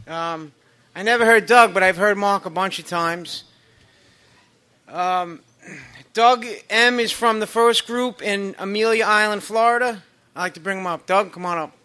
I never heard Doug, but I've heard Mark a bunch of times. Doug M. is from the first group in Amelia Island, Florida. I'd like to bring him up. Doug, come on up.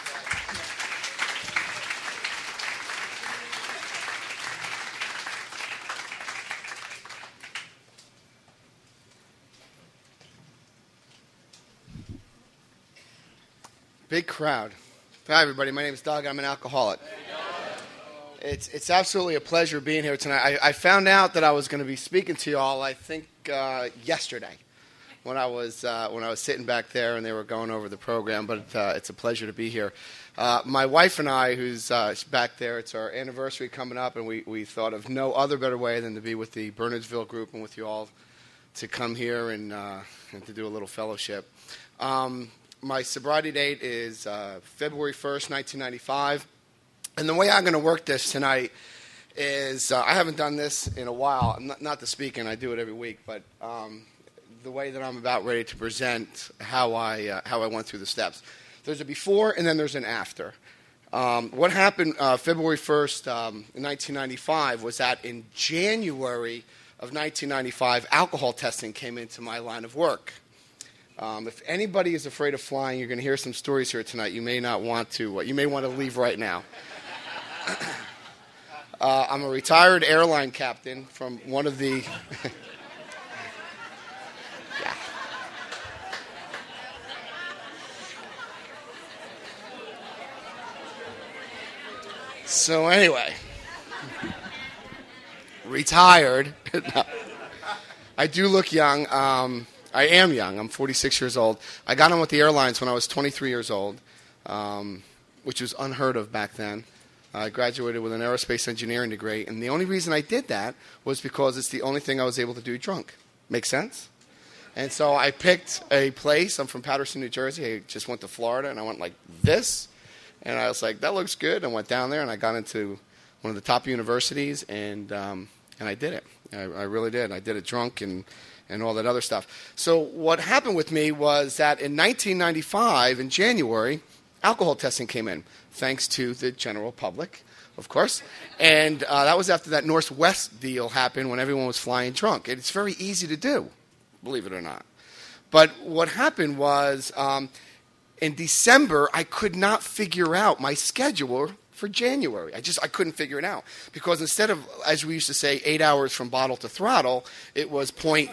Big crowd. Hi, everybody. My name is Doug. I'm an alcoholic. It's absolutely a pleasure being here tonight. I found out that I was going to be speaking to you all, I think, yesterday when I was sitting back there and they were going over the program, but it's a pleasure to be here. My wife and I, who's back there, it's our anniversary coming up, and we thought of no other better way than to be with the Bernardsville group and with you all to come here and to do a little fellowship. My sobriety date is February 1st, 1995. And the way I'm going to work this tonight is I haven't done this in a while. Not the speaking, I do it every week, but the way that I'm about ready to present how I went through the steps. There's a before and then there's an after. What happened February 1st, 1995 was that in January of 1995, alcohol testing came into my line of work. If anybody is afraid of flying, you're going to hear some stories here tonight. You may not want to. You may want to leave right now. I'm a retired airline captain from one of the... yeah. So anyway, retired. No. I do look young. I am young. I'm 46 years old. I got on with the airlines when I was 23 years old, which was unheard of back then. I graduated with an aerospace engineering degree, and the only reason I did that was because it's the only thing I was able to do drunk. Make sense? And so I picked a place. I'm from Paterson, New Jersey. I just went to Florida, and I went like this. And I was like, that looks good. I went down there, and I got into one of the top universities, and I did it. I really did. I did it drunk and all that other stuff. So what happened with me was that in 1995, in January, alcohol testing came in, thanks to the general public, of course. And that was after that Northwest deal happened when everyone was flying drunk. And it's very easy to do, believe it or not. But what happened was in December, I could not figure out my schedule for January. I couldn't figure it out. Because instead of, as we used to say, 8 hours from bottle to throttle, it was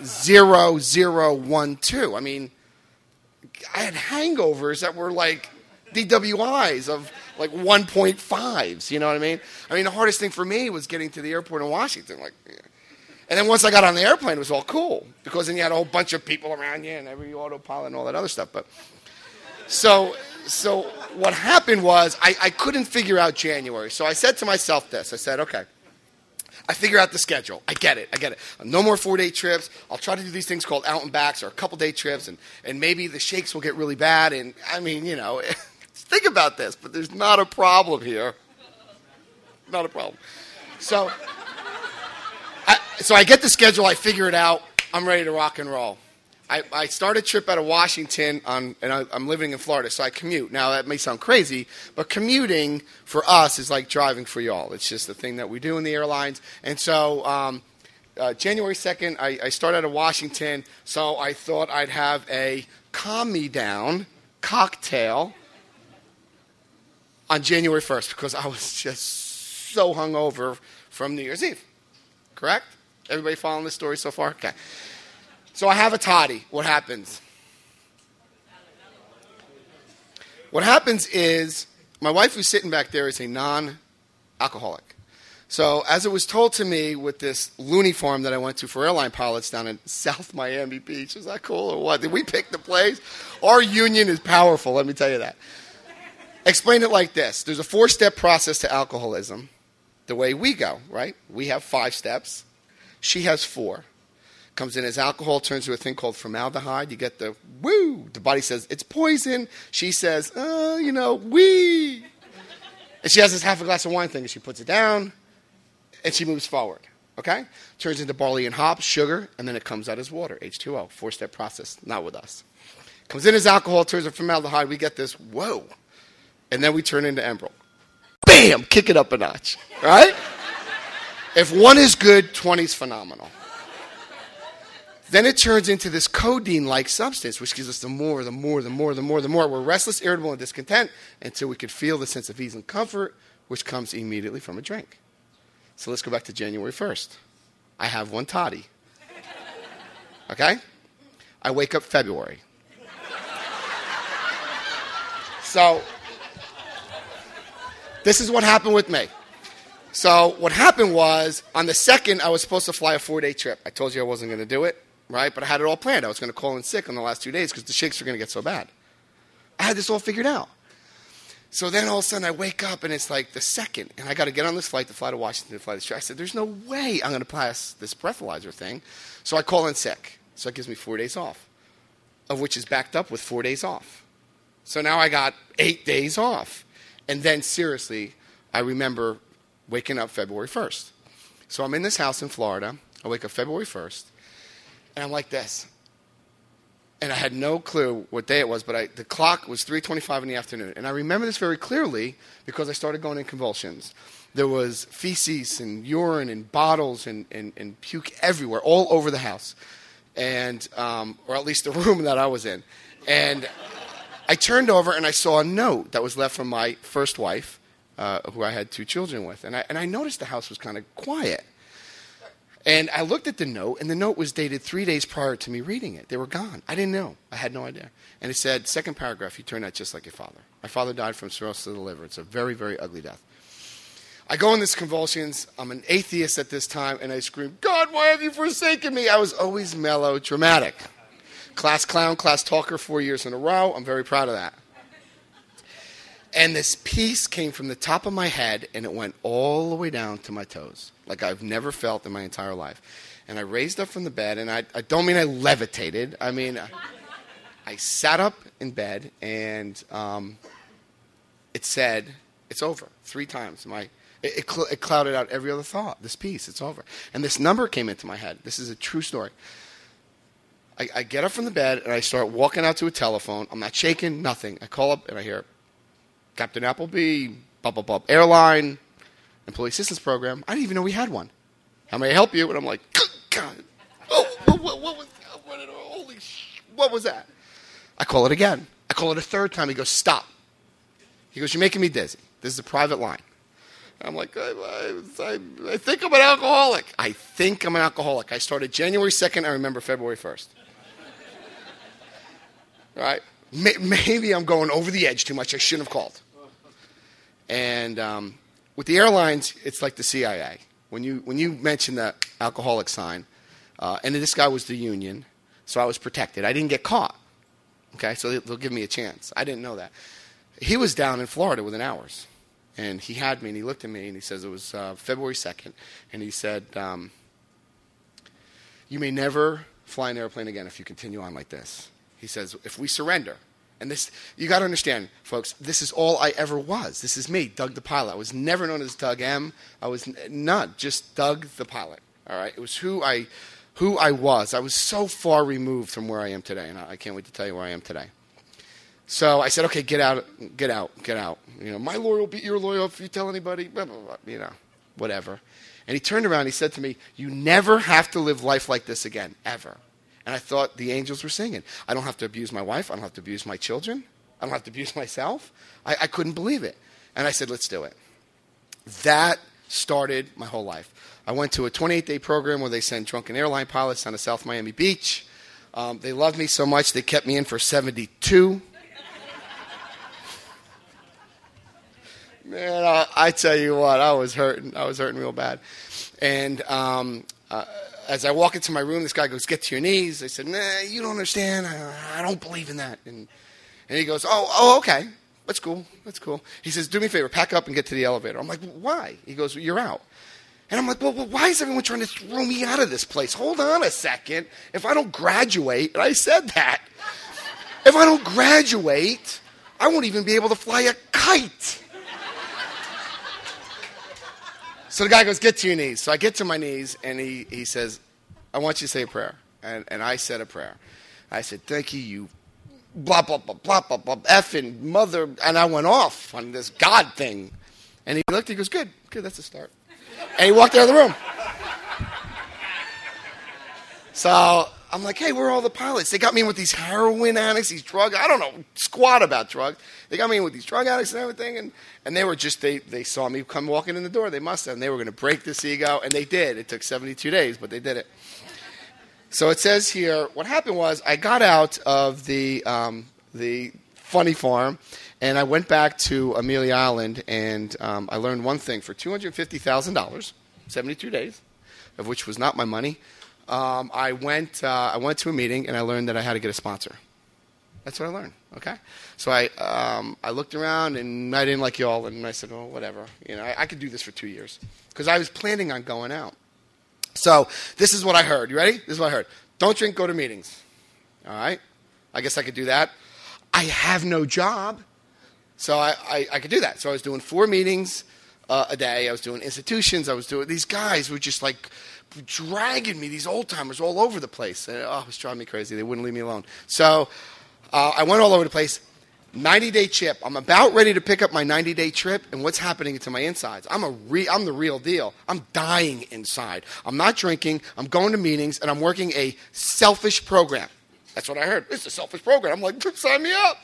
.0012. I mean, I had hangovers that were like DWIs of like 1.5s, you know what I mean? I mean, the hardest thing for me was getting to the airport in Washington. And then once I got on the airplane, it was all cool. Because then you had a whole bunch of people around you and every autopilot and all that other stuff. But So what happened was I couldn't figure out January. So I said to myself this. I said, okay, I figure out the schedule. I get it. No more 4-day trips. I'll try to do these things called out and backs or a couple-day trips, and maybe the shakes will get really bad. And, I mean, you know, think about this, but there's not a problem here. Not a problem. So I get the schedule. I figure it out. I'm ready to rock and roll. I start a trip out of Washington, and I'm living in Florida, so I commute. Now, that may sound crazy, but commuting for us is like driving for y'all. It's just a thing that we do in the airlines. And so January 2nd, I start out of Washington, so I thought I'd have a calm-me-down cocktail on January 1st because I was just so hungover from New Year's Eve. Correct? Everybody following this story so far? Okay. So I have a toddy. What happens? What happens is my wife who's sitting back there is a non-alcoholic. So as it was told to me with this loony farm that I went to for airline pilots down in South Miami Beach, is that cool or what? Did we pick the place? Our union is powerful, let me tell you that. Explain it like this. There's a 4-step process to alcoholism the way we go, right? We have 5 steps. She has 4. Comes in as alcohol, turns to a thing called formaldehyde. You get the woo. The body says, it's poison. She says, wee. And she has this half a glass of wine thing, and she puts it down, and she moves forward, okay? Turns into barley and hops, sugar, and then it comes out as water, H2O, 4-step process, not with us. Comes in as alcohol, turns to formaldehyde. We get this, whoa. And then we turn into Enbrel. Bam! bam, kick it up a notch, right? If 1 is good, 20 is phenomenal. Then it turns into this codeine-like substance, which gives us the more. We're restless, irritable, and discontent until we could feel the sense of ease and comfort, which comes immediately from a drink. So let's go back to January 1st. I have 1 toddy. Okay? I wake up February. So this is what happened with me. So what happened was, on the 2nd, I was supposed to fly a 4-day trip. I told you I wasn't going to do it, right? But I had it all planned. I was going to call in sick on the last 2 days because the shakes were going to get so bad. I had this all figured out. So then all of a sudden I wake up and it's like the 2nd, and I got to get on this flight to fly to Washington to fly this trip. I said, there's no way I'm going to pass this breathalyzer thing. So I call in sick. So it gives me 4 days off, of which is backed up with 4 days off. So now I got 8 days off. And then seriously, I remember waking up February 1st. So I'm in this house in Florida. I wake up February 1st, and I'm like this. And I had no clue what day it was, but the clock was 3:25 in the afternoon. And I remember this very clearly because I started going in convulsions. There was feces and urine and bottles and puke everywhere, all over the house, and or at least the room that I was in. And I turned over and I saw a note that was left from my first wife, who I had 2 children with. And I noticed the house was kind of quiet. And I looked at the note, and the note was dated 3 days prior to me reading it. They were gone. I didn't know. I had no idea. And it said, second paragraph, you turned out just like your father. My father died from cirrhosis of the liver. It's a very, very ugly death. I go in these convulsions. I'm an atheist at this time, and I scream, God, why have you forsaken me? I was always melodramatic. Class clown, class talker, 4 years in a row. I'm very proud of that. And this peace came from the top of my head, and it went all the way down to my toes, like I've never felt in my entire life. And I raised up from the bed, and I don't mean I levitated. I mean, I sat up in bed, and it said, it's over, 3 times. It clouded out every other thought. This peace, it's over. And this number came into my head. This is a true story. I get up from the bed, and I start walking out to a telephone. I'm not shaking, nothing. I call up, and I hear, Captain Appleby, airline, employee assistance program. I didn't even know we had one. How may I help you? And I'm like, God, what was that? I call it again. I call it a 3rd time. He goes, stop. He goes, you're making me dizzy. This is a private line. And I'm like, I think I'm an alcoholic. I think I'm an alcoholic. I started January 2nd. I remember February 1st. All right? Maybe I'm going over the edge too much. I shouldn't have called. And with the airlines, it's like the CIA. When you mention the alcoholic sign, and this guy was the union, so I was protected. I didn't get caught. Okay, so they'll give me a chance. I didn't know that. He was down in Florida within hours, and he had me, and he looked at me, and he says it was February 2nd, and he said, you may never fly an airplane again if you continue on like this. He says, if we surrender. And this, you got to understand, folks, this is all I ever was. This is me, Doug the pilot. I was never known as Doug M. I was not just Doug the pilot. All right? It was who I was. I was so far removed from where I am today, and I can't wait to tell you where I am today. So I said, okay, get out. You know, my lawyer will beat your lawyer if you tell anybody, blah, blah, blah, you know, whatever. And he turned around and he said to me, you never have to live life like this again, ever. And I thought the angels were singing. I don't have to abuse my wife. I don't have to abuse my children. I don't have to abuse myself. I couldn't believe it. And I said, let's do it. That started my whole life. I went to a 28-day program where they send drunken airline pilots down to South Miami Beach. They loved me so much they kept me in for 72. Man, I tell you what, I was hurting. I was hurting real bad. And as I walk into my room, this guy goes, get to your knees. I said, nah, you don't understand. I don't believe in that. And he goes, oh, okay. That's cool. He says, do me a favor, pack up and get to the elevator. I'm like, why? He goes, well, you're out. And I'm like, well, why is everyone trying to throw me out of this place? Hold on a second. If I don't graduate, and I said that, if I don't graduate, I won't even be able to fly a kite. So the guy goes, get to your knees. So I get to my knees, and he says, I want you to say a prayer. And I said a prayer. I said, thank you, you blah, blah, blah, blah, blah, blah, effing mother. And I went off on this God thing. And he looked, he goes, good, that's a start. And he walked out of the room. So I'm like, hey, where are all the pilots? They got me in with these heroin addicts, these drug, I don't know squat about drugs. They got me in with these drug addicts and everything. And they were just, they saw me come walking in the door. They must have. And they were going to break this ego. And they did. It took 72 days, but they did it. So it says here, what happened was I got out of the funny farm, and I went back to Amelia Island, and I learned one thing. For $250,000, 72 days, of which was not my money, I went to a meeting, and I learned that I had to get a sponsor. That's what I learned, okay? So I looked around, and I didn't like you all, and I said, well, whatever. I could do this for 2 years, because I was planning on going out. So this is what I heard. You ready? This is what I heard. Don't drink, go to meetings. All right? I guess I could do that. I have no job, so I could do that. So I was doing 4 meetings a day. I was doing institutions. I was doing – these guys were just like dragging me, these old-timers all over the place. And, it was driving me crazy. They wouldn't leave me alone. So I went all over the place. 90-day chip. I'm about ready to pick up my 90-day trip, and what's happening to my insides? I'm the real deal. I'm dying inside. I'm not drinking. I'm going to meetings, and I'm working a selfish program. That's what I heard. It's a selfish program. I'm like, sign me up.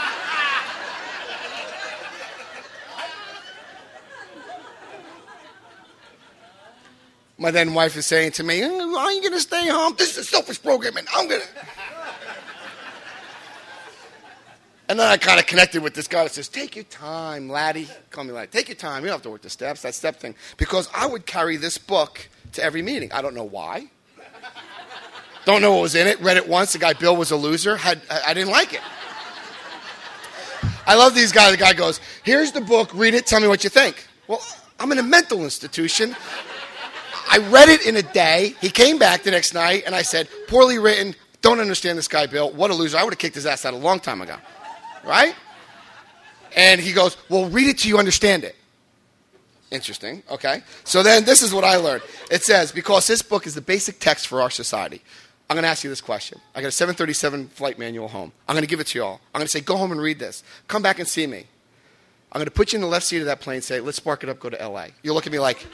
My then wife is saying to me, are you going to stay home? This is a selfish program, and I'm going to... And then I kind of connected with this guy that says, take your time, laddie. Call me laddie. Take your time. You don't have to work the steps, that step thing. Because I would carry this book to every meeting. I don't know why. Don't know what was in it. Read it once. The guy, Bill, was a loser. I didn't like it. I love these guys. The guy goes, here's the book. Read it. Tell me what you think. Well, I'm in a mental institution. I read it in a day. He came back the next night, and I said, poorly written. Don't understand this guy, Bill. What a loser. I would have kicked his ass out a long time ago. Right? And he goes, well, read it till you understand it. Interesting. Okay. So then this is what I learned. It says, because this book is the basic text for our society, I'm going to ask you this question. I got a 737 flight manual home. I'm going to give it to you all. I'm going to say, go home and read this. Come back and see me. I'm going to put you in the left seat of that plane and say, let's spark it up, go to L.A. You'll look at me like,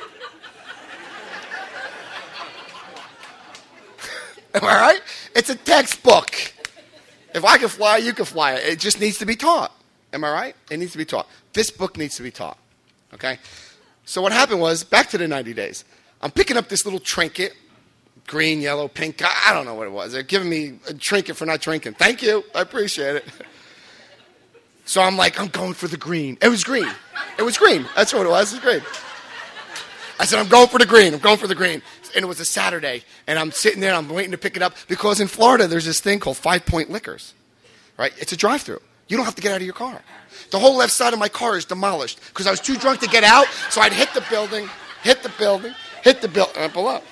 am I right? It's a textbook. If I can fly, you can fly. It just needs to be taught. Am I right? It needs to be taught. This book needs to be taught. Okay? So what happened was, back to the 90 days, I'm picking up this little trinket, green, yellow, pink. I don't know what it was. They're giving me a trinket for not drinking. Thank you. I appreciate it. So I'm like, I'm going for the green. It was green. It was green. That's what it was. It was green. I said, I'm going for the green. I'm going for the green. And it was a Saturday, and I'm sitting there, and I'm waiting to pick it up, because in Florida, there's this thing called 5 Point Liquors, right? It's a drive-through. You don't have to get out of your car. The whole left side of my car is demolished, because I was too drunk to get out, so I'd hit the building, and pull up.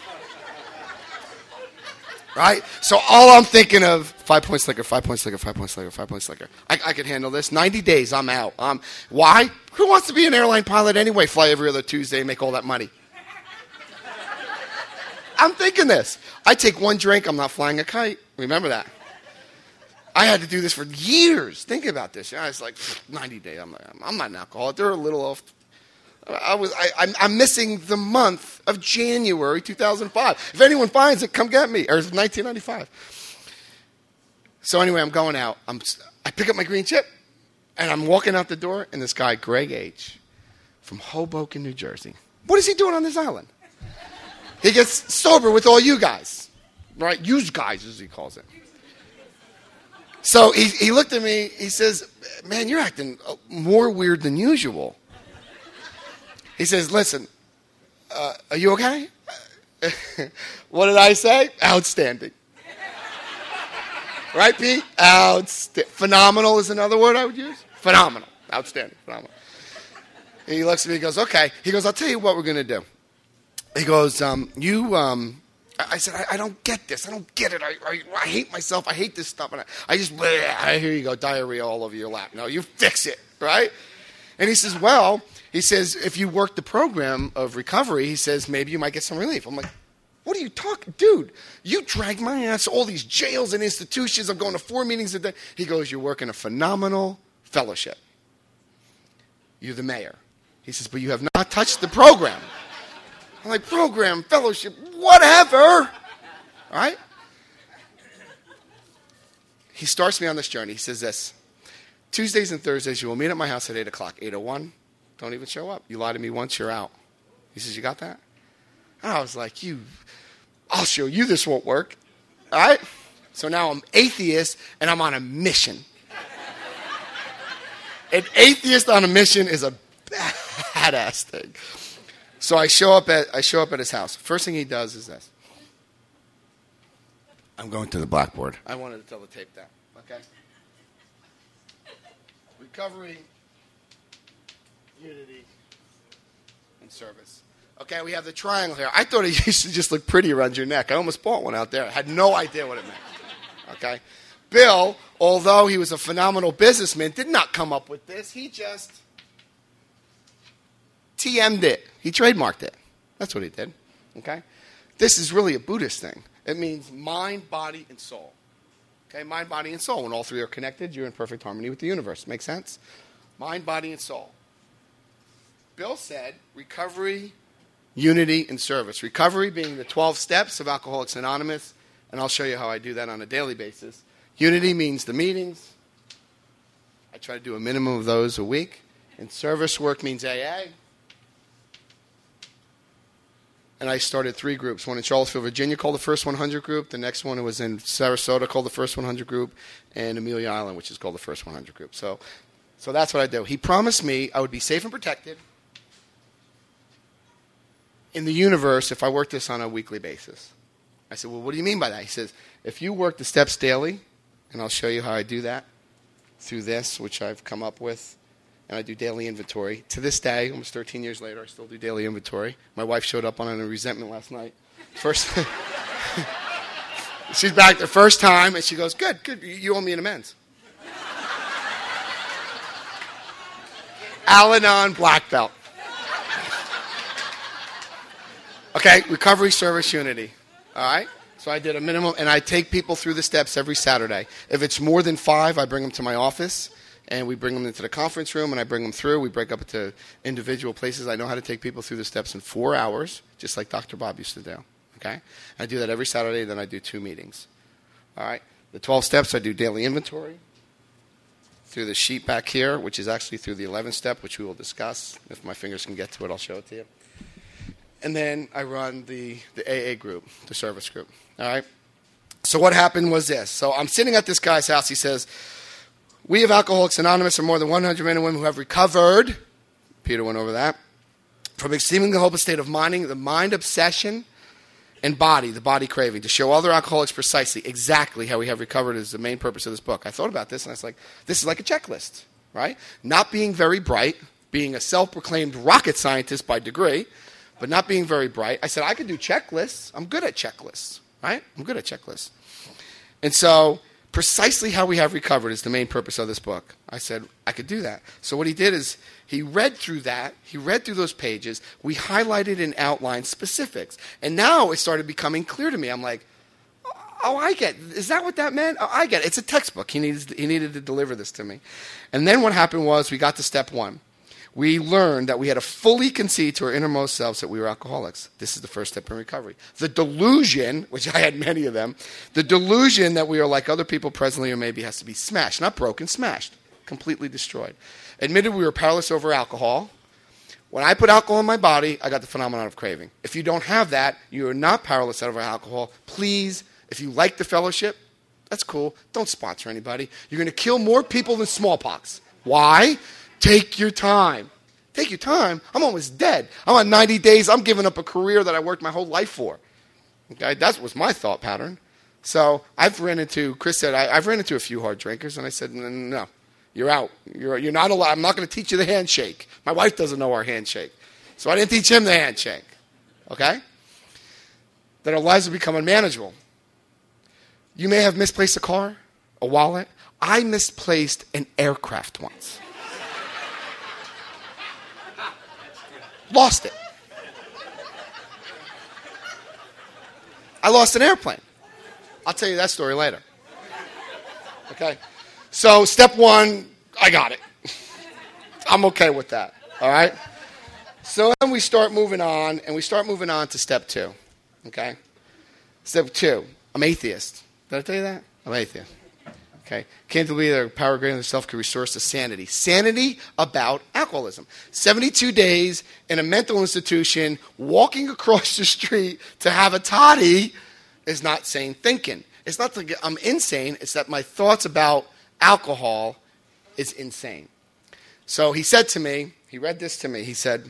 Right? So all I'm thinking of, 5 Point Liquor, 5 Point Liquor, 5 Point Liquor, 5 Point Liquor. I could handle this. 90 days, I'm out. Why? Who wants to be an airline pilot anyway? Fly every other Tuesday and make all that money. I'm thinking this. I take one drink, I'm not flying a kite. Remember that. I had to do this for years. Think about this. I was like, 90 days. I'm not an alcoholic. They're a little off. I'm missing the month of January 2005. If anyone finds it, come get me. Or 1995. So anyway, I'm going out. I pick up my green chip, and I'm walking out the door, and this guy, Greg H., from Hoboken, New Jersey. What is he doing on this island? He gets sober with all you guys, right? Use guys, as he calls it. So he looked at me. He says, man, you're acting more weird than usual. He says, listen, are you okay? What did I say? Outstanding. Right, Pete? Phenomenal is another word I would use. Phenomenal. Outstanding. Phenomenal. He looks at me. He goes, okay. He goes, I'll tell you what we're going to do. He goes, I said, I don't get this. I don't get it. I hate myself. I hate this stuff. And here you go, diarrhea all over your lap. No, you fix it, right? And he says, if you work the program of recovery, he says, maybe you might get some relief. I'm like, what are you talking? Dude, you dragged my ass to all these jails and institutions. I'm going to 4 meetings a day. He goes, you're working a phenomenal fellowship. You're the mayor. He says, but you have not touched the program. I'm like, program, fellowship, whatever. All right? He starts me on this journey. He says this: Tuesdays and Thursdays, you will meet at my house at 8 o'clock. 8:01, don't even show up. You lie to me once, you're out. He says, you got that? And I was like, I'll show you this won't work. All right? So now I'm atheist, and I'm on a mission. An atheist on a mission is a badass thing. So I show up at his house. First thing he does is this. I'm going to the blackboard. I wanted to tell the tape that. Okay? Recovery, unity, and service. Okay, we have the triangle here. I thought it used to just look pretty around your neck. I almost bought one out there. I had no idea what it meant. Okay? Bill, although he was a phenomenal businessman, did not come up with this. He just TM'd it. He trademarked it. That's what he did. Okay? This is really a Buddhist thing. It means mind, body, and soul. Okay? Mind, body, and soul. When all three are connected, you're in perfect harmony with the universe. Make sense? Mind, body, and soul. Bill said recovery, unity, and service. Recovery being the 12 steps of Alcoholics Anonymous, and I'll show you how I do that on a daily basis. Unity means the meetings. I try to do a minimum of those a week. And service work means AA. And I started 3 groups. One in Charlottesville, Virginia called the First 100 Group. The next one was in Sarasota called the First 100 Group. And Amelia Island, which is called the First 100 Group. So that's what I do. He promised me I would be safe and protected in the universe if I worked this on a weekly basis. I said, well, what do you mean by that? He says, if you work the steps daily, and I'll show you how I do that through this, which I've come up with, and I do daily inventory. To this day, almost 13 years later, I still do daily inventory. My wife showed up on a resentment last night. She's back the first time, and she goes, good, you owe me an amends. Al-Anon black belt. Okay, recovery, service, unity. All right? So I did a minimum, and I take people through the steps every Saturday. If it's more than 5, I bring them to my office, and we bring them into the conference room, and I bring them through. We break up into individual places. I know how to take people through the steps in 4 hours, just like Dr. Bob used to do. Okay? I do that every Saturday, then I do 2 meetings. All right? The 12 steps, I do daily inventory through the sheet back here, which is actually through the 11th step, which we will discuss. If my fingers can get to it, I'll show it to you. And then I run the AA group, the service group. All right? So what happened was this. So I'm sitting at this guy's house. He says, we of Alcoholics Anonymous are more than 100 men and women who have recovered, Peter went over that, from exceedingly hopeless state of minding, the mind obsession, and body, the body craving, to show other alcoholics precisely, exactly how we have recovered is the main purpose of this book. I thought about this, and I was like, this is like a checklist, right? Not being very bright, being a self-proclaimed rocket scientist by degree, but not being very bright. I said, I could do checklists. I'm good at checklists, right? I'm good at checklists. And so precisely how we have recovered is the main purpose of this book. I said, I could do that. So what he did is he read through that. He read through those pages. We highlighted and outlined specifics. And now it started becoming clear to me. I'm like, oh, I get it. Is that what that meant? Oh, I get it. It's a textbook. He needed to deliver this to me. And then what happened was we got to step 1. We learned that we had to fully concede to our innermost selves that we were alcoholics. This is the first step in recovery. The delusion, which I had many of them, the delusion that we are like other people presently or maybe has to be smashed. Not broken, smashed. Completely destroyed. Admitted we were powerless over alcohol. When I put alcohol in my body, I got the phenomenon of craving. If you don't have that, you are not powerless over alcohol. Please, if you like the fellowship, that's cool. Don't sponsor anybody. You're going to kill more people than smallpox. Why? Take your time. Take your time? I'm almost dead. I'm on 90 days. I'm giving up a career that I worked my whole life for. Okay, that was my thought pattern. So Chris said, I've ran into a few hard drinkers, and I said, no, you're out. You're not allowed. I'm not going to teach you the handshake. My wife doesn't know our handshake. So I didn't teach him the handshake. Okay? That our lives will become unmanageable. You may have misplaced a car, a wallet. I misplaced an aircraft once. Lost it. I lost an airplane. I'll tell you that story later. Okay? So step 1, I got it. I'm okay with that. All right? So then we start moving on, and we start moving on to step 2. Okay? Step 2, I'm atheist. Did I tell you that? I'm atheist. Okay? Can't believe that power greater than self could restore us to sanity. Sanity about alcoholism. 72 days in a mental institution, walking across the street to have a toddy is not sane thinking. It's not that I'm insane, it's that my thoughts about alcohol is insane. So he said to me, he read this to me, he said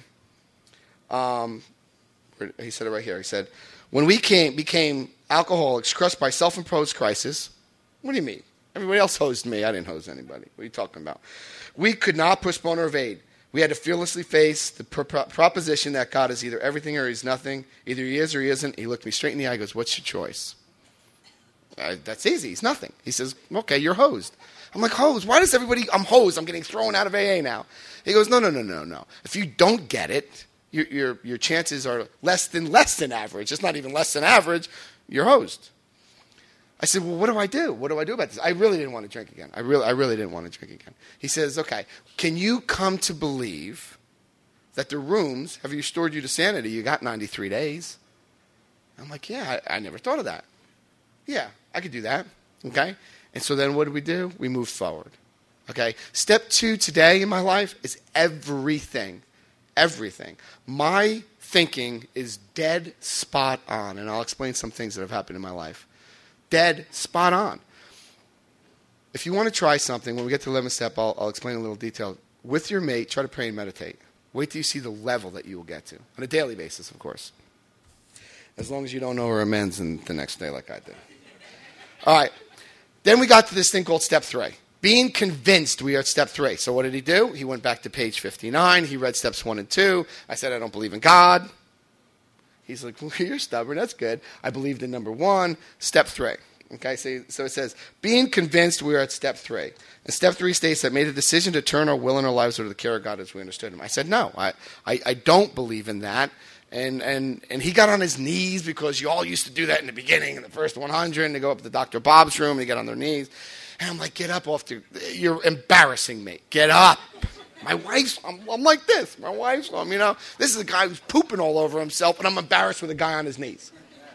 it right here. He said, when we became alcoholics crushed by self-imposed crisis, what do you mean? Everybody else hosed me. I didn't hose anybody. What are you talking about? We could not postpone or evade. We had to fearlessly face the proposition that God is either everything or he's nothing. Either he is or he isn't. He looked me straight in the eye and goes, what's your choice? That's easy. He's nothing. He says, okay, you're hosed. I'm like, hosed? Why does everybody, I'm hosed. I'm getting thrown out of AA now. He goes, no. If you don't get it, your chances are less than average. It's not even less than average. You're hosed. I said, well, what do I do? What do I do about this? I really didn't want to drink again. I really didn't want to drink again. He says, okay, can you come to believe that the rooms have restored you to sanity? You got 93 days. I'm like, yeah, I never thought of that. Yeah, I could do that. Okay? And so then what do? We moved forward. Okay? Step 2 today in my life is everything. Everything. My thinking is dead spot on, and I'll explain some things that have happened in my life. Dead spot on. If you want to try something, when we get to the 11th step, I'll explain in a little detail. With your mate, try to pray and meditate. Wait till you see the level that you will get to. On a daily basis, of course. As long as you don't know her amends the next day like I did. All right. Then we got to this thing called step 3. Being convinced we are at step 3. So what did he do? He went back to page 59. He read steps 1 and 2. I said, I don't believe in God. He's like, well, you're stubborn. That's good. I believed in number 1. Step 3. Okay, so it says, being convinced we are at step 3. And step 3 states that made a decision to turn our will and our lives over to the care of God as we understood him. I said, no, I don't believe in that. And he got on his knees because you all used to do that in the beginning, in the first 100, and they go up to Dr. Bob's room and they get on their knees. And I'm like, get up you're embarrassing me. Get up. My wife's, I'm like this. My wife's, this is a guy who's pooping all over himself, and I'm embarrassed with a guy on his knees.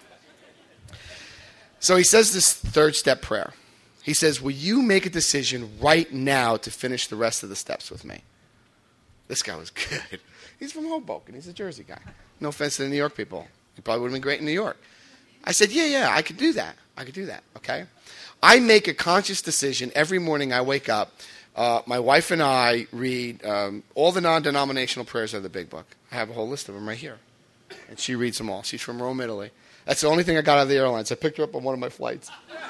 So he says this 3rd step prayer. He says, will you make a decision right now to finish the rest of the steps with me? This guy was good. He's from Hoboken. He's a Jersey guy. No offense to the New York people. He probably would have been great in New York. I said, yeah, I could do that. Okay? I make a conscious decision every morning I wake up. My wife and I read all the non-denominational prayers of the Big Book. I have a whole list of them right here. And she reads them all. She's from Rome, Italy. That's the only thing I got out of the airlines. I picked her up on one of my flights.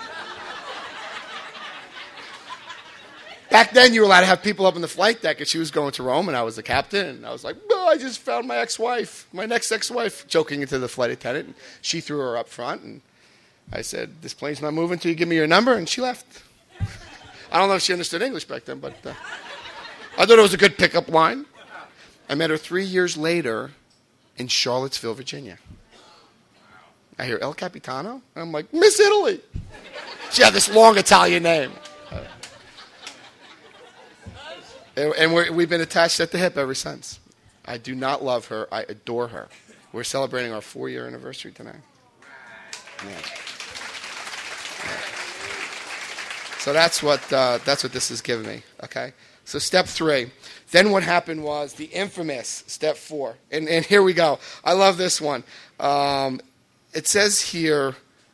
Back then, you were allowed to have people up in the flight deck, and she was going to Rome, and I was the captain. And I was like, oh, I just found my ex-wife, my next ex-wife, joking into the flight attendant. And she threw her up front, and I said, this plane's not moving until you give me your number, and she left. I don't know if she understood English back then, but I thought it was a good pickup line. I met her 3 years later in Charlottesville, Virginia. I hear El Capitano, and I'm like, Miss Italy. She had this long Italian name. And we've been attached at the hip ever since. I do not love her. I adore her. We're celebrating our 4-year anniversary tonight. Yeah. So that's what this has given me. Okay. So step 3. Then what happened was the infamous step 4. And here we go. I love this one. It says here,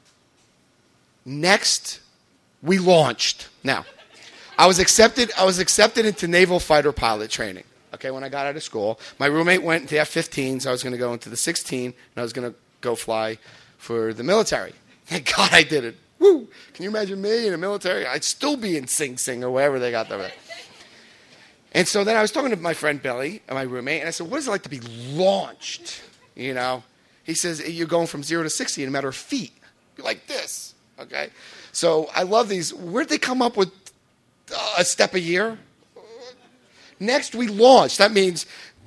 next we launched. Now, I was accepted into naval fighter pilot training. Okay, when I got out of school, my roommate went into F-15s. I was going to go into the 16, and I was going to go fly for the military. Thank God I did it. Woo! Can you imagine me in the military? I'd still be in Sing Sing or wherever they got that. And so then I was talking to my friend Billy, my roommate, and I said, what is it like to be launched? You know? He says, you're going from 0 to 60 in a matter of feet. You're like this, okay? So I love these. Where'd they come up with a step a year? Next, we launched. That means,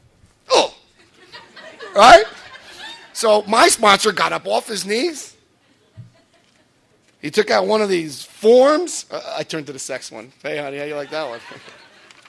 right? So my sponsor got up off his knees. He took out one of these forms. I turned to the sex one. Hey, honey, how you like that one?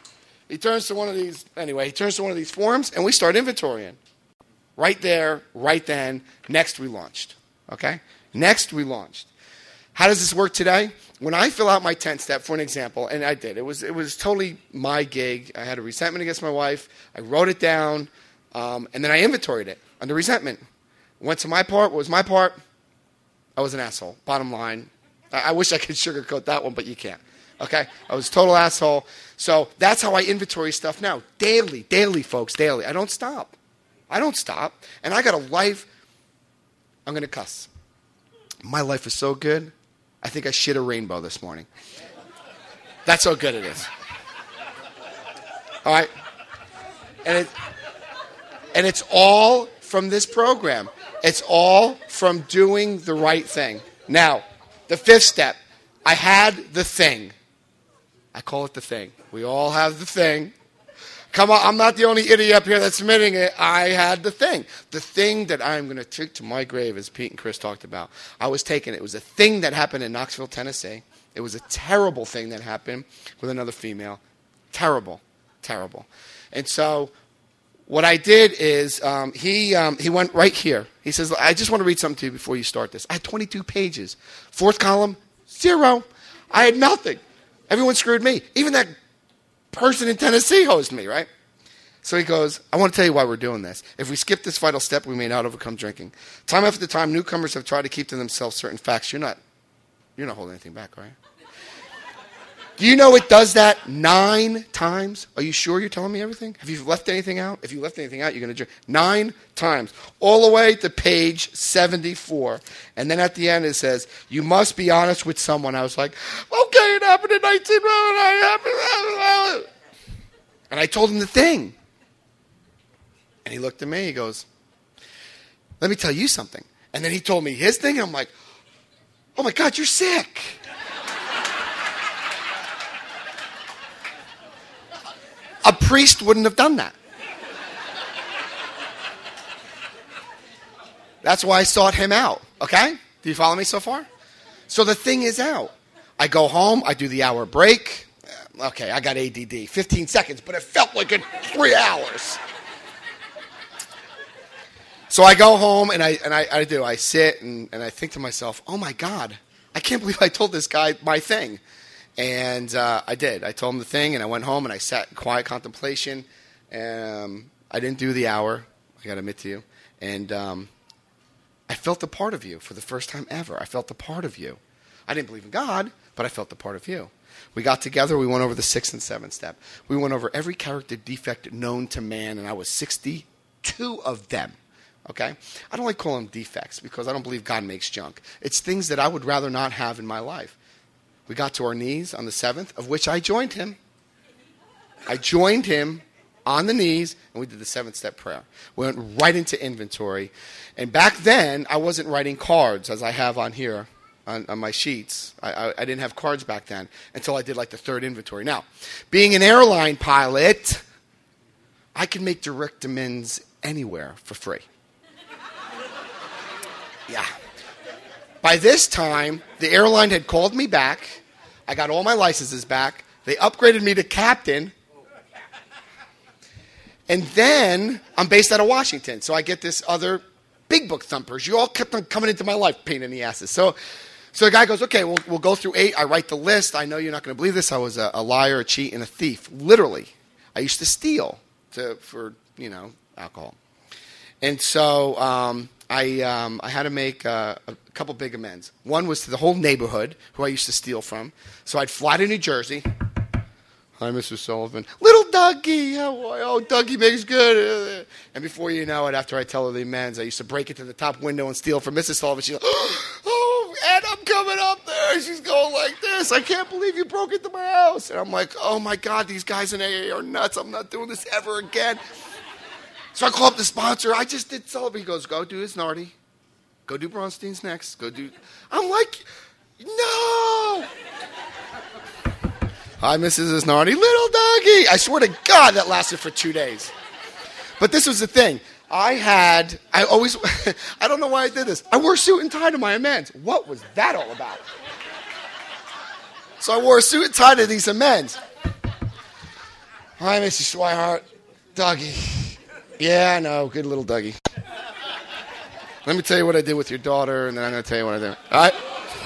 He turns to one of these forms, and we start inventorying. Right there, right then, next we launched. Okay? Next we launched. How does this work today? When I fill out my 10 step, for an example, and I did, it was totally my gig. I had a resentment against my wife. I wrote it down, and then I inventoried it under resentment. Went to my part. What was my part? I was an asshole. Bottom line. I wish I could sugarcoat that one, but you can't. Okay? I was a total asshole. So that's how I inventory stuff now. Daily, folks, daily. I don't stop. And I got a life. I'm going to cuss. My life is so good, I think I shit a rainbow this morning. That's how good it is. All right? And it's all from this program. It's all from doing the right thing. Now, the 5th step, I had the thing. I call it the thing. We all have the thing. Come on, I'm not the only idiot up here that's admitting it. I had the thing. The thing that I'm going to take to my grave, as Pete and Chris talked about. I was taken. It was a thing that happened in Knoxville, Tennessee. It was a terrible thing that happened with another female. Terrible. And so what I did is he went right here. He says, I just want to read something to you before you start this. I had 22 pages. 4th column, 0. I had nothing. Everyone screwed me. Even that person in Tennessee hosed me, right? So he goes, I want to tell you why we're doing this. If we skip this vital step, we may not overcome drinking. Time after time, newcomers have tried to keep to themselves certain facts. You're not holding anything back, right? Do you know it does that 9 times? Are you sure you're telling me everything? Have you left anything out? If you left anything out, you're going to drink. 9 times. All the way to page 74. And then at the end it says, you must be honest with someone. I was like, okay, it happened in 19... And I told him the thing. And he looked at me, he goes, let me tell you something. And then he told me his thing, and I'm like, oh my God, you're sick. A priest wouldn't have done that. That's why I sought him out. Okay? Do you follow me so far? So the thing is out. I go home. I do the hour break. Okay, I got ADD. 15 seconds, but it felt like 3 hours. So I go home and I do. I sit and I think to myself, oh my God, I can't believe I told this guy my thing. And I did. I told him the thing, and I went home, and I sat in quiet contemplation. I didn't do the hour, I got to admit to you. And I felt a part of you for the first time ever. I felt a part of you. I didn't believe in God, but I felt a part of you. We got together. We went over the 6th and 7th step. We went over every character defect known to man, and I was 62 of them. Okay? I don't like calling them defects because I don't believe God makes junk. It's things that I would rather not have in my life. We got to our knees on the 7th, of which I joined him. I joined him on the knees, and we did the 7th step prayer. We went right into inventory. And back then, I wasn't writing cards, as I have on here, on my sheets. I didn't have cards back then until I did like the 3rd inventory. Now, being an airline pilot, I can make direct amends anywhere for free. Yeah. By this time, the airline had called me back. I got all my licenses back. They upgraded me to captain. And then I'm based out of Washington. So I get this other big book thumpers. You all kept on coming into my life, pain in the asses. So the guy goes, okay, we'll go through 8. I write the list. I know you're not going to believe this. I was a liar, a cheat, and a thief. Literally. I used to steal for alcohol. And so I had to make a couple big amends. One was to the whole neighborhood who I used to steal from. So I'd fly to New Jersey. Hi, Mr. Sullivan. Little Dougie, how are you? Oh, Dougie makes good. And before you know it, after I tell her the amends, I used to break into the top window and steal from Mrs. Sullivan. She's like, oh, Ed, I'm coming up there. She's going like this. I can't believe you broke into my house. And I'm like, oh, my God, these guys in AA are nuts. I'm not doing this ever again. So I call up the sponsor. I just did Sullivan. He goes, go do Isnardi. Go do Bronstein's next. Go do. I'm like, no. Hi, Mrs. Isnardi. Little Doggy. I swear to God that lasted for 2 days. But this was the thing. I don't know why I did this. I wore a suit and tie to my amends. What was that all about? So I wore a suit and tie to these amends. Hi, Mrs. Swihart. Dougie. Yeah, I know. Good little Dougie. Let me tell you what I did with your daughter, and then I'm going to tell you what I did. All right?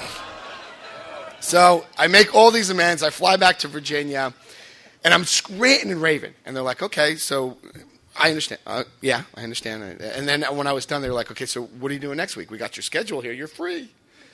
So I make all these amends. I fly back to Virginia, and I'm ranting and raving. And they're like, okay, so I understand. Yeah, I understand. And then when I was done, they were like, okay, so what are you doing next week? We got your schedule here. You're free.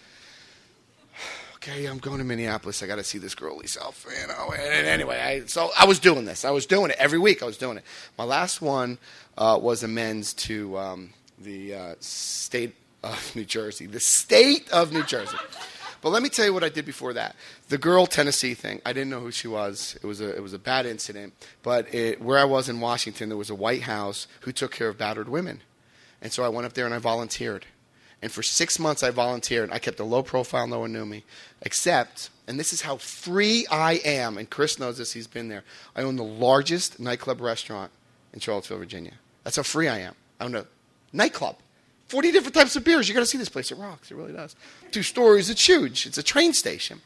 Okay, I'm going to Minneapolis. I got to see this girl, Lisa Alfano. And anyway, so I was doing this. I was doing it every week. I was doing it. My last one was amends to the state of New Jersey. The state of New Jersey. But let me tell you what I did before that. The girl Tennessee thing. I didn't know who she was. It was a bad incident. But where I was in Washington, there was a White House who took care of battered women. And so I went up there and I volunteered. And for 6 months I volunteered. I kept a low profile. No one knew me. Except, and this is how free I am, and Chris knows this, he's been there. I own the largest nightclub restaurant in Charlottesville, Virginia. That's how free I am. I own a nightclub. 40 different types of beers. You got to see this place. It rocks. It really does. 2 stories. It's huge. It's a train station.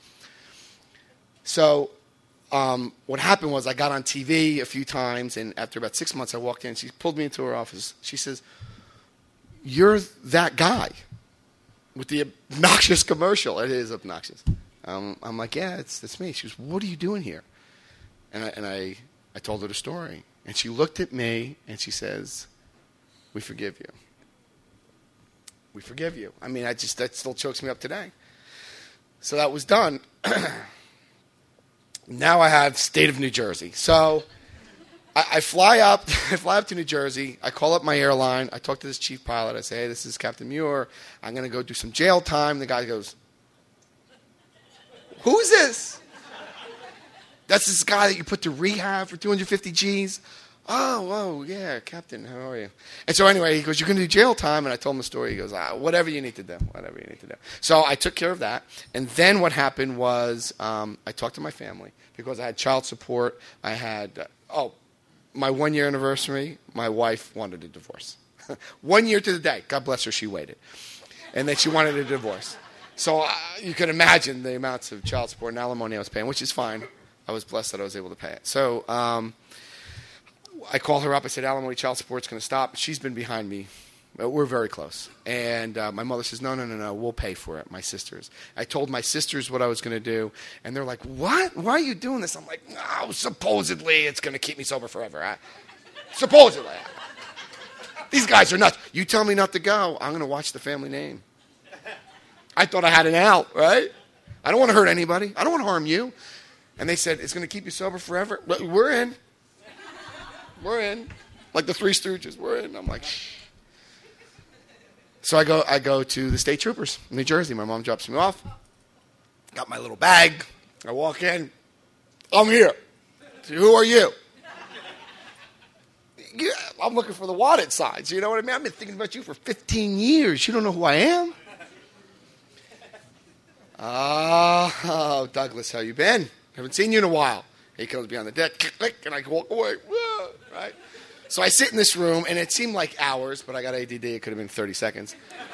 So what happened was I got on TV a few times, and after about 6 months I walked in. She pulled me into her office. She says, "You're that guy with the obnoxious commercial." It is obnoxious. I'm like, yeah, it's me. She goes, "What are you doing here?" And I told her the story. And she looked at me and she says, "We forgive you. We forgive you." I mean, that still chokes me up today. So that was done. Now I have state of New Jersey. So I fly up to New Jersey. I call up my airline. I talk to this chief pilot. I say, "Hey, this is Captain Muir. I'm going to go do some jail time." The guy goes, "Who is this?" "That's this guy that you put to rehab for 250 G's. Oh, yeah, Captain, how are you?" And so anyway, he goes, "You're going to do jail time." And I told him the story. He goes, "Whatever you need to do, whatever you need to do." So I took care of that. And then what happened was I talked to my family because I had child support. I had, my 1 year anniversary, my wife wanted a divorce. 1 year to the day. God bless her, she waited. And then she wanted a divorce. So you can imagine the amounts of child support and alimony I was paying, which is fine. I was blessed that I was able to pay it. So I called her up. I said, "Alimony, child support's going to stop." She's been behind me. We're very close. And my mother says, no, we'll pay for it, my sisters. I told my sisters what I was going to do, and they're like, "What? Why are you doing this?" I'm like, "No, supposedly it's going to keep me sober forever. Supposedly. These guys are nuts. You tell me not to go, I'm going to watch the family name." I thought I had an out, right? I don't want to hurt anybody. I don't want to harm you. And they said, "It's going to keep you sober forever." We're in. We're in. Like the Three Stooges. We're in. I'm like, shh. So I go to the state troopers in New Jersey. My mom drops me off. Got my little bag. I walk in. "I'm here." "Who are you?" "Yeah, I'm looking for the wanted signs. You know what I mean? I've been thinking about you for 15 years. You don't know who I am?" "Oh, Douglas, how you been? Haven't seen you in a while." He comes behind the deck, click, and I walk away. Right? So I sit in this room, and it seemed like hours, but I got ADD. It could have been 30 seconds.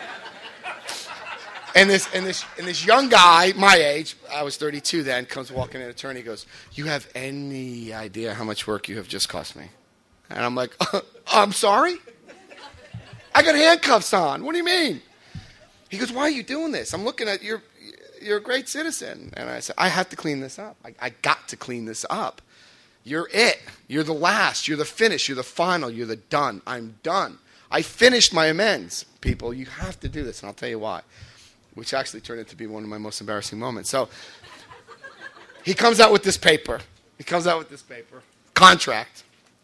And this young guy, my age, I was 32 then, comes walking in, attorney, goes, "You have any idea how much work you have just cost me?" And I'm like, "I'm sorry? I got handcuffs on. What do you mean?" He goes, "Why are you doing this? I'm looking at you're a great citizen." And I said, "I have to clean this up. I got to clean this up. You're it. You're the last. You're the finish. You're the final. You're the done. I'm done. I finished my amends, people. You have to do this." And I'll tell you why. Which actually turned out to be one of my most embarrassing moments. So he comes out with this paper. Contract.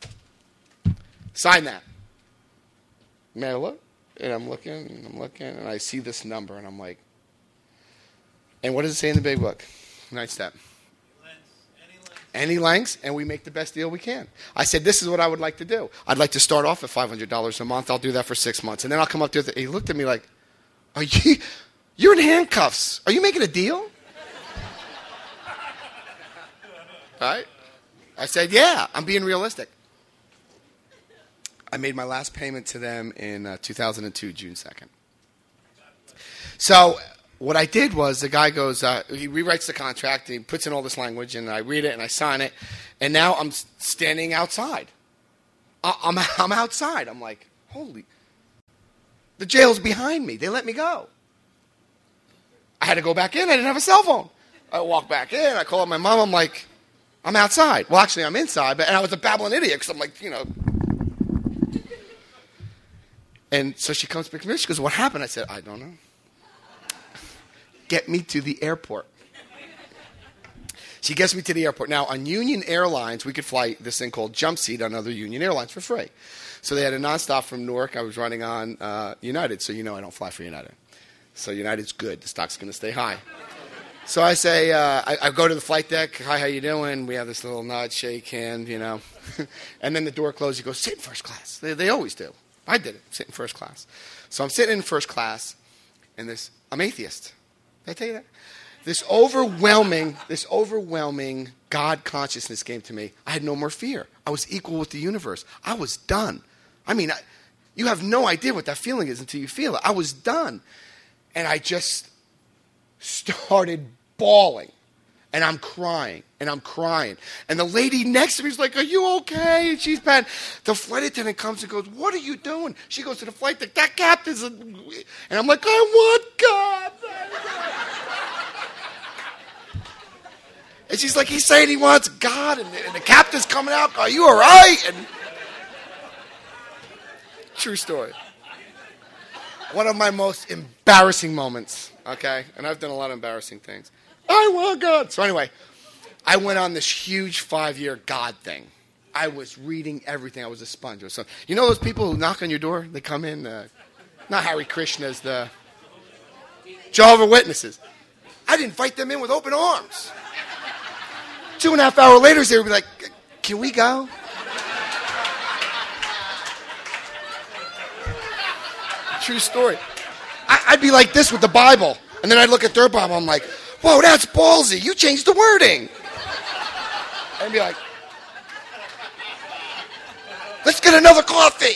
"Sign that." May I look? And I'm looking, and I see this number, and I'm like, and what does it say in the big book? Ninth step. Any lengths, and we make the best deal we can. I said, "This is what I would like to do. I'd like to start off at $500 a month. I'll do that for 6 months. And then I'll come up to it." He looked at me like, You're in handcuffs. Are you making a deal?" Right? I said, "Yeah, I'm being realistic." I made my last payment to them in 2002, June 2nd. So what I did was the guy goes, he rewrites the contract, and he puts in all this language, and I read it, and I sign it. And now I'm standing outside. I'm outside. I'm like, holy. The jail's behind me. They let me go. I had to go back in. I didn't have a cell phone. I walk back in. I call up my mom. I'm like, I'm outside. Well, actually, I'm inside. And I was a babbling idiot because I'm like, And so she comes back to me. She goes, what happened? I said, I don't know. Get me to the airport. She gets me to the airport. Now, on Union Airlines, we could fly this thing called Jump Seat on other Union Airlines for free. So they had a nonstop from Newark. I was running on United, so I don't fly for United. So United's good. The stock's going to stay high. So I say, I go to the flight deck. Hi, how you doing? We have this little nod, shake, hand, And then the door closes. He goes, sit in first class. They always do. I did it. Sit in first class. So I'm sitting in first class, and I'm atheist. Did I tell you that? This overwhelming God consciousness came to me. I had no more fear. I was equal with the universe. I was done. I mean, you have no idea what that feeling is until you feel it. I was done. And I just started bawling. And I'm crying. And the lady next to me is like, are you okay? And she's bad. The flight attendant comes and goes, what are you doing? She goes to the flight deck, that captain's... And I'm like, I want God. And she's like, he's saying he wants God, and the captain's coming out. Are you all right? And true story. One of my most embarrassing moments, okay? And I've done a lot of embarrassing things. I want God. So anyway, I went on this huge 5-year God thing. I was reading everything. I was a sponge. So, those people who knock on your door? They come in, not Hare Krishnas, the Jehovah's Witnesses. I'd invite them in with open arms. 2.5 hours later, they would be like, can we go? True story. I'd be like this with the Bible. And then I'd look at their Bible. I'm like, whoa, that's ballsy. You changed the wording. And I'd be like, let's get another coffee.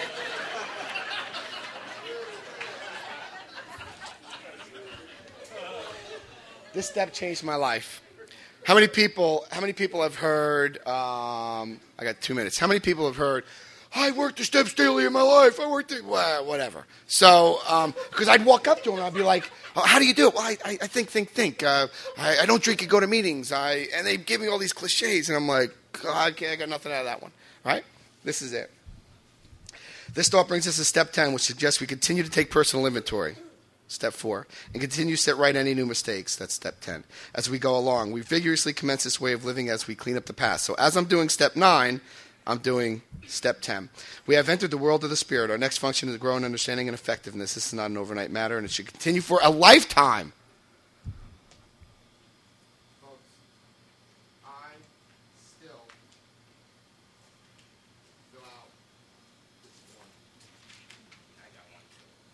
This step changed my life. How many people have heard, I got 2 minutes. How many people have heard, I worked the steps daily in my life. Whatever. So, because I'd walk up to them and I'd be like, how do you do it? Well, I think. I don't drink and go to meetings. And they give me all these cliches. And I'm like, God, I got nothing out of that one. All right? This is it. This thought brings us to step 10, which suggests we continue to take personal inventory. Step 4. And continue to set right any new mistakes. That's step 10. As we go along, we vigorously commence this way of living as we clean up the past. So as I'm doing step 9, I'm doing step 10. We have entered the world of the Spirit. Our next function is to grow in understanding and effectiveness. This is not an overnight matter, and it should continue for a lifetime. Folks, I still fill out this form. I got one.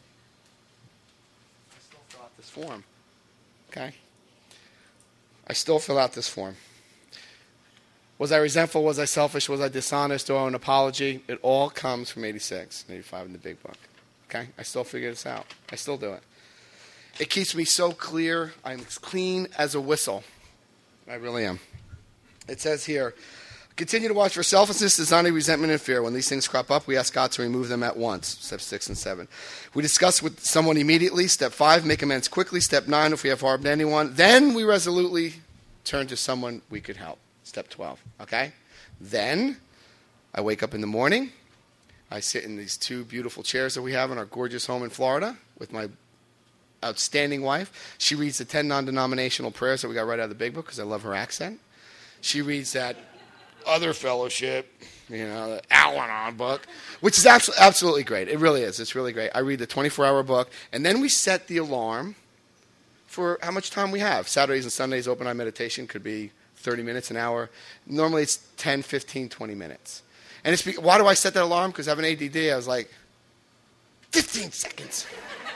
I still fill out this form. Okay? I still fill out this form. Was I resentful? Was I selfish? Was I dishonest? Do I owe an apology? It all comes from 86, 85 in the big book. Okay? I still figure this out. I still do it. It keeps me so clear. I'm as clean as a whistle. I really am. It says here, continue to watch for selfishness, dishonesty, resentment, and fear. When these things crop up, we ask God to remove them at once. Step 6 and 7. We discuss with someone immediately. Step 5, make amends quickly. Step 9, if we have harmed anyone. Then we resolutely turn to someone we could help. Step 12, okay? Then I wake up in the morning. I sit in these 2 beautiful chairs that we have in our gorgeous home in Florida with my outstanding wife. She reads the 10 non-denominational prayers that we got right out of the big book because I love her accent. She reads that other fellowship, the Al-Anon book, which is absolutely great. It really is. It's really great. I read the 24-hour book, and then we set the alarm for how much time we have. Saturdays and Sundays, open eye meditation could be 30 minutes, an hour. Normally it's 10, 15, 20 minutes. And why do I set that alarm? Because I have an ADD. I was like, 15 seconds.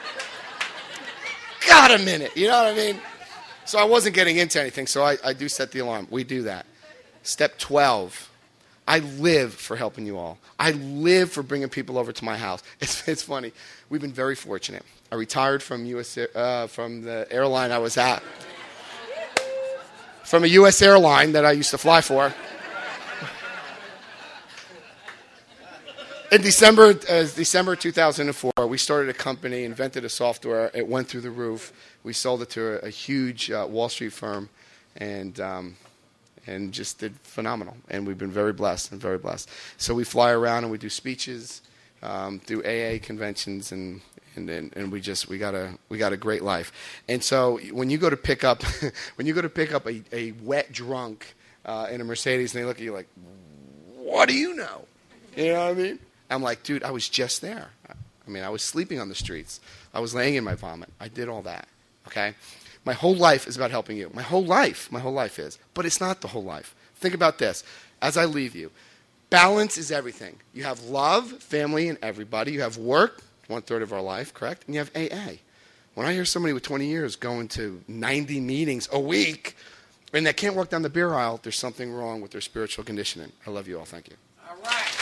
Got a minute. You know what I mean? So I wasn't getting into anything, so I do set the alarm. We do that. Step 12. I live for helping you all. I live for bringing people over to my house. It's funny. We've been very fortunate. I retired from from the airline I was at. From a U.S. airline that I used to fly for. In December 2004, we started a company, invented a software. It went through the roof. We sold it to a huge Wall Street firm, and just did phenomenal. And we've been very blessed and very blessed. So we fly around and we do speeches, do AA conventions, and we got a great life. And so when you go to pick up a wet drunk in a Mercedes, and they look at you like, what do you know? You know what I mean? I'm like, dude, I was just there. I mean, I was sleeping on the streets. I was laying in my vomit. I did all that, okay? My whole life is about helping you. My whole life is. But it's not the whole life. Think about this. As I leave you, balance is everything. You have love, family, and everybody. You have work, 1/3 of our life, correct? And you have AA. When I hear somebody with 20 years going to 90 meetings a week and they can't walk down the beer aisle, there's something wrong with their spiritual conditioning. I love you all. Thank you. All right.